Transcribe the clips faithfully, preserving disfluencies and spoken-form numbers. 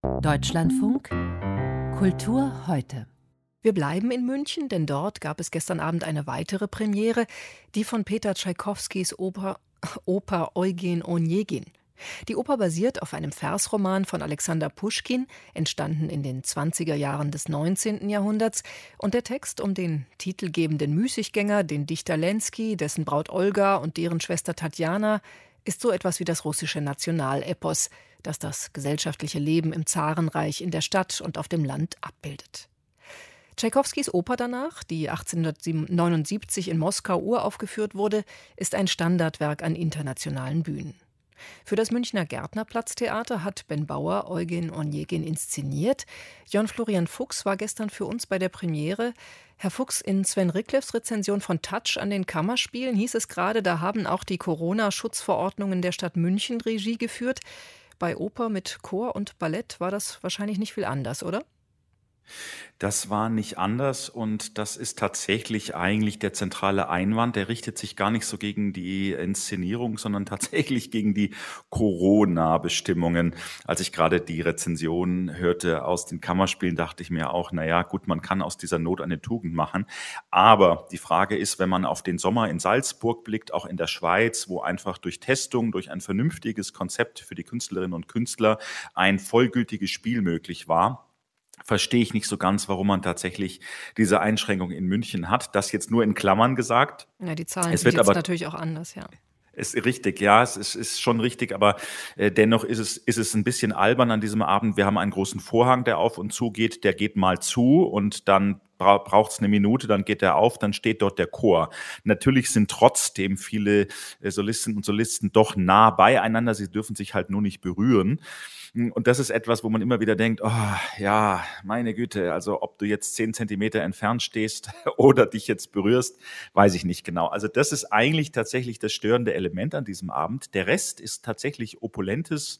Deutschlandfunk Kultur heute. Wir bleiben in München, denn dort gab es gestern Abend eine weitere Premiere, die von Peter Tschaikowskis Oper, Oper Eugen Onegin. Die Oper basiert auf einem Versroman von Alexander Puschkin, entstanden in den zwanziger Jahren des neunzehnten Jahrhunderts. Und der Text um den titelgebenden Müßiggänger, den Dichter Lenski, dessen Braut Olga und deren Schwester Tatjana, ist so etwas wie das russische Nationalepos, das das gesellschaftliche Leben im Zarenreich in der Stadt und auf dem Land abbildet. Tschaikowskis Oper danach, die achtzehnhundertneunundsiebzig in Moskau uraufgeführt wurde, ist ein Standardwerk an internationalen Bühnen. Für das Münchner Gärtnerplatztheater hat Ben Bauer Eugen Onegin inszeniert. Jon Florian Fuchs war gestern für uns bei der Premiere. Herr Fuchs, in Sven Rickliffs Rezension von Touch an den Kammerspielen hieß es gerade, da haben auch die Corona-Schutzverordnungen der Stadt München Regie geführt. Bei Oper mit Chor und Ballett war das wahrscheinlich nicht viel anders, oder? Das war nicht anders und das ist tatsächlich eigentlich der zentrale Einwand. Der richtet sich gar nicht so gegen die Inszenierung, sondern tatsächlich gegen die Corona-Bestimmungen. Als ich gerade die Rezension hörte aus den Kammerspielen, dachte ich mir auch, naja, gut, man kann aus dieser Not eine Tugend machen. Aber die Frage ist, wenn man auf den Sommer in Salzburg blickt, auch in der Schweiz, wo einfach durch Testung, durch ein vernünftiges Konzept für die Künstlerinnen und Künstler ein vollgültiges Spiel möglich war, verstehe ich nicht so ganz, warum man tatsächlich diese Einschränkung in München hat. Das jetzt nur in Klammern gesagt. Ja, die Zahlen Es sind wird jetzt aber natürlich auch anders, ja. Ist richtig, ja, es ist, ist schon richtig, aber äh, dennoch ist es, ist es ein bisschen albern an diesem Abend. Wir haben einen großen Vorhang, der auf und zu geht, der geht mal zu und dann bra braucht es eine Minute, dann geht er auf, dann steht dort der Chor. Natürlich sind trotzdem viele äh, Solistinnen und Solisten doch nah beieinander, sie dürfen sich halt nur nicht berühren. Und das ist etwas, wo man immer wieder denkt, oh, ja, meine Güte, also ob du jetzt zehn Zentimeter entfernt stehst oder dich jetzt berührst, weiß ich nicht genau. Also das ist eigentlich tatsächlich das störende Element an diesem Abend. Der Rest ist tatsächlich opulentes,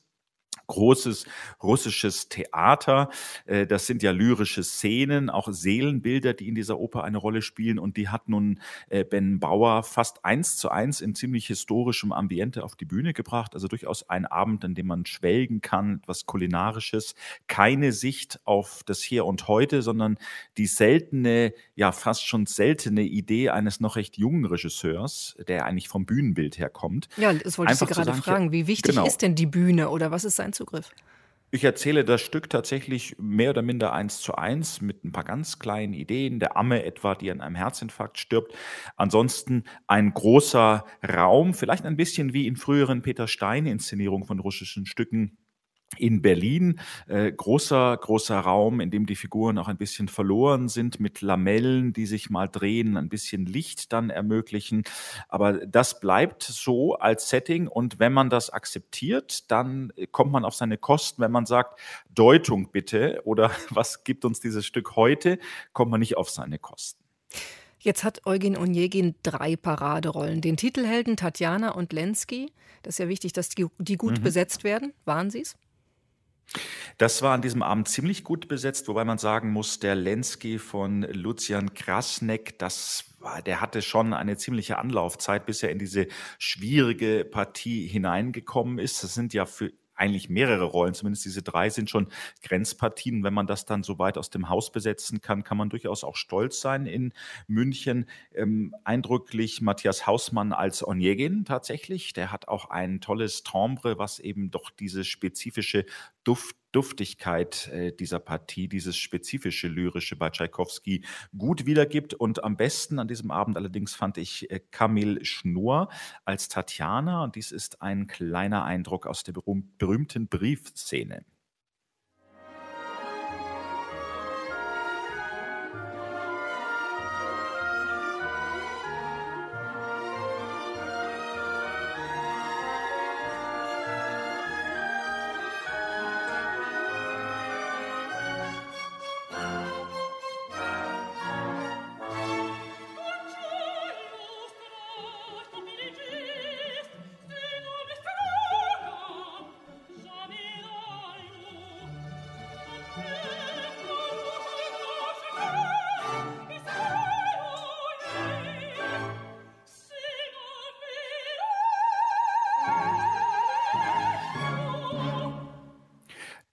großes russisches Theater. Äh, Das sind ja lyrische Szenen, auch Seelenbilder, die in dieser Oper eine Rolle spielen. Und die hat nun äh, Ben Bauer fast eins zu eins in ziemlich historischem Ambiente auf die Bühne gebracht. Also durchaus ein Abend, an dem man schwelgen kann, etwas Kulinarisches. Keine Sicht auf das Hier und Heute, sondern die seltene, ja fast schon seltene Idee eines noch recht jungen Regisseurs, der eigentlich vom Bühnenbild her kommt. Ja, das wollte ich Sie Einfach zu gerade sagen, fragen. Wie wichtig genau. ist denn die Bühne oder was ist sein Zugriff? Ich erzähle das Stück tatsächlich mehr oder minder eins zu eins mit ein paar ganz kleinen Ideen, der Amme etwa, die an einem Herzinfarkt stirbt. Ansonsten ein großer Raum, vielleicht ein bisschen wie in früheren Peter Stein-Inszenierungen von russischen Stücken in Berlin. Äh, großer, großer Raum, in dem die Figuren auch ein bisschen verloren sind, mit Lamellen, die sich mal drehen, ein bisschen Licht dann ermöglichen. Aber das bleibt so als Setting und wenn man das akzeptiert, dann kommt man auf seine Kosten. Wenn man sagt, Deutung bitte oder was gibt uns dieses Stück heute, kommt man nicht auf seine Kosten. Jetzt hat Eugen Onegin drei Paraderollen. Den Titelhelden Tatjana und Lenski. Das ist ja wichtig, dass die, die gut Mhm. besetzt werden. Waren sie es? Das war an diesem Abend ziemlich gut besetzt, wobei man sagen muss, der Lenski von Lucian Krasnek, das war, der hatte schon eine ziemliche Anlaufzeit, bis er in diese schwierige Partie hineingekommen ist. Das sind ja für eigentlich mehrere Rollen, zumindest diese drei sind schon Grenzpartien. Wenn man das dann so weit aus dem Haus besetzen kann, kann man durchaus auch stolz sein in München. Ähm, eindrücklich Matthias Hausmann als Onegin tatsächlich. Der hat auch ein tolles Timbre, was eben doch diese spezifische Duft Duftigkeit äh, dieser Partie, dieses spezifische Lyrische bei Tschaikowski gut wiedergibt. Und am besten an diesem Abend allerdings fand ich äh, Kamil Schnur als Tatjana. Und dies ist ein kleiner Eindruck aus der berühm berühmten Briefszene.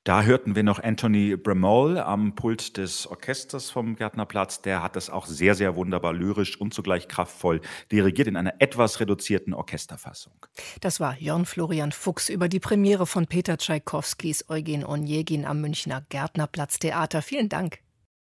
Da hörten wir noch Anthony Bramall am Pult des Orchesters vom Gärtnerplatz. Der hat das auch sehr, sehr wunderbar lyrisch und zugleich kraftvoll dirigiert in einer etwas reduzierten Orchesterfassung. Das war Jörn Florian Fuchs über die Premiere von Peter Tschaikowskis Eugen Onegin am Münchner Gärtnerplatztheater. Vielen Dank.